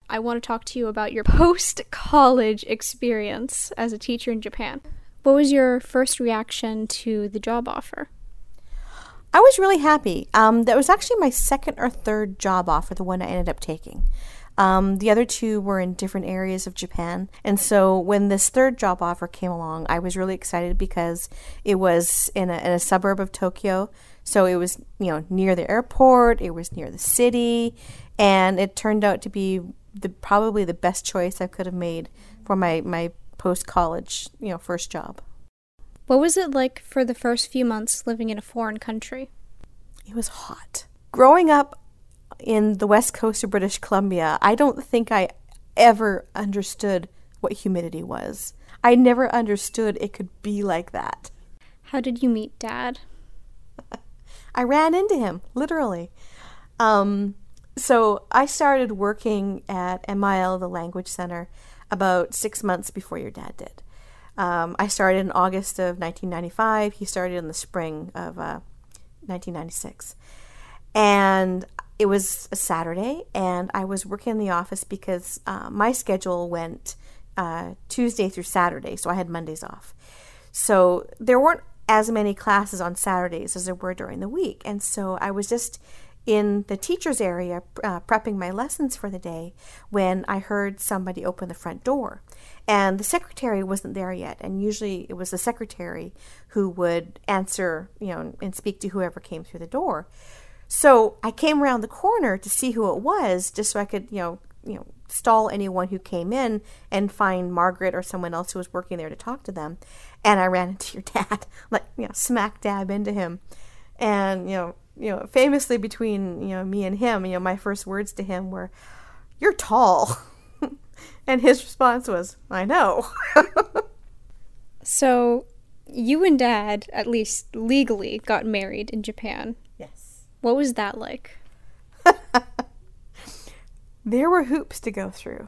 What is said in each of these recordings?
I want to talk to you about your post-college experience as a teacher in Japan. What was your first reaction to the job offer? I was really happy. That was actually my second or third job offer, the one I ended up taking. The other two were in different areas of Japan. And so when this third job offer came along, I was really excited because it was in a suburb of Tokyo. So it was, near the airport, it was near the city, and it turned out to be probably the best choice I could have made for my post-college, first job. What was it like for the first few months living in a foreign country? It was hot. Growing up in the west coast of British Columbia, I don't think I ever understood what humidity was. I never understood it could be like that. How did you meet Dad? I ran into him, literally. So I started working at MIL, the language center, about 6 months before your dad did. I started in August of 1995. He started in the spring of 1996. And it was a Saturday, and I was working in the office because my schedule went Tuesday through Saturday, so I had Mondays off. So there weren't as many classes on Saturdays as there were during the week. And so I was just in the teacher's area prepping my lessons for the day when I heard somebody open the front door. And the secretary wasn't there yet. And usually it was the secretary who would answer, and speak to whoever came through the door. So I came around the corner to see who it was, just so I could, stall anyone who came in and find Margaret or someone else who was working there to talk to them. And I ran into your dad, smack dab into him. And, famously between, me and him, my first words to him were, "You're tall." And his response was, "I know." So you and Dad, at least legally, got married in Japan. Yes. What was that like? There were hoops to go through.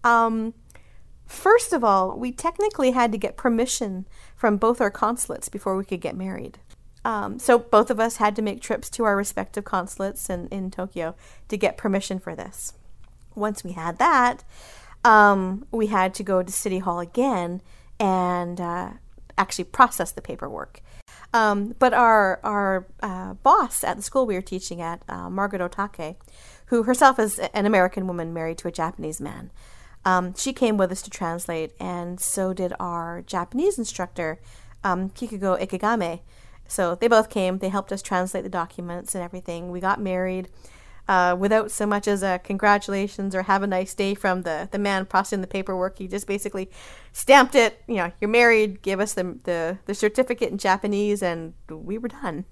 First of all, we technically had to get permission from both our consulates before we could get married. So both of us had to make trips to our respective consulates in Tokyo to get permission for this. Once we had that, we had to go to City Hall again and actually process the paperwork. But our boss at the school we were teaching at, Margaret Otake, who herself is an American woman married to a Japanese man, she came with us to translate, and so did our Japanese instructor, Kikugo Ikegame. So they both came. They helped us translate the documents and everything. We got married without so much as a congratulations or have a nice day from the man processing the paperwork. He just basically stamped it, you're married, gave us the certificate in Japanese, and we were done.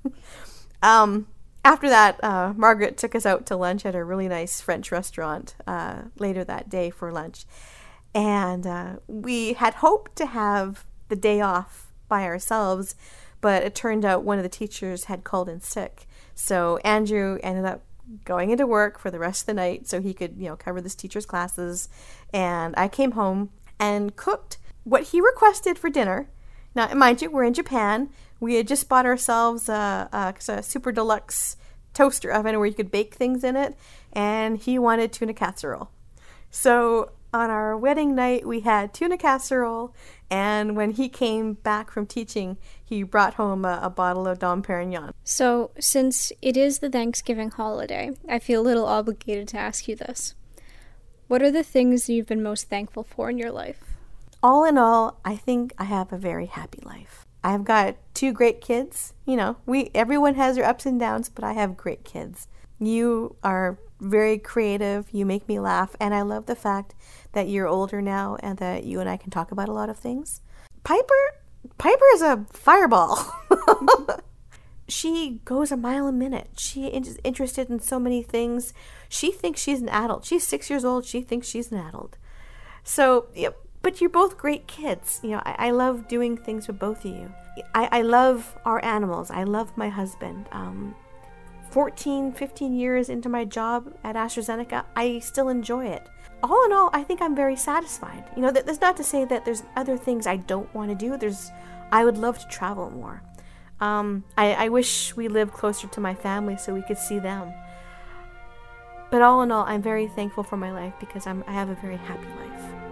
After that, Margaret took us out to lunch at a really nice French restaurant later that day for lunch. And we had hoped to have the day off by ourselves, but it turned out one of the teachers had called in sick. So Andrew ended up going into work for the rest of the night so he could, cover this teacher's classes. And I came home and cooked what he requested for dinner. Now, mind you, we're in Japan. We had just bought ourselves a super deluxe toaster oven where you could bake things in it, and he wanted tuna casserole. So on our wedding night, we had tuna casserole, and when he came back from teaching, he brought home a bottle of Dom Perignon. So, since it is the Thanksgiving holiday, I feel a little obligated to ask you this. What are the things you've been most thankful for in your life? All in all, I think I have a very happy life. I've got 2 great kids. Everyone has their ups and downs, but I have great kids. You are very creative. You make me laugh. And I love the fact that you're older now and that you and I can talk about a lot of things. Piper is a fireball. She goes a mile a minute. She is interested in so many things. She thinks she's an adult. She's 6 years old. She thinks she's an adult. So, but you're both great kids. I love doing things with both of you. I love our animals. I love my husband. 14, 15 years into my job at AstraZeneca, I still enjoy it. All in all, I think I'm very satisfied. That's not to say that there's other things I don't want to do. I would love to travel more. I wish we lived closer to my family so we could see them. But all in all, I'm very thankful for my life because I have a very happy life.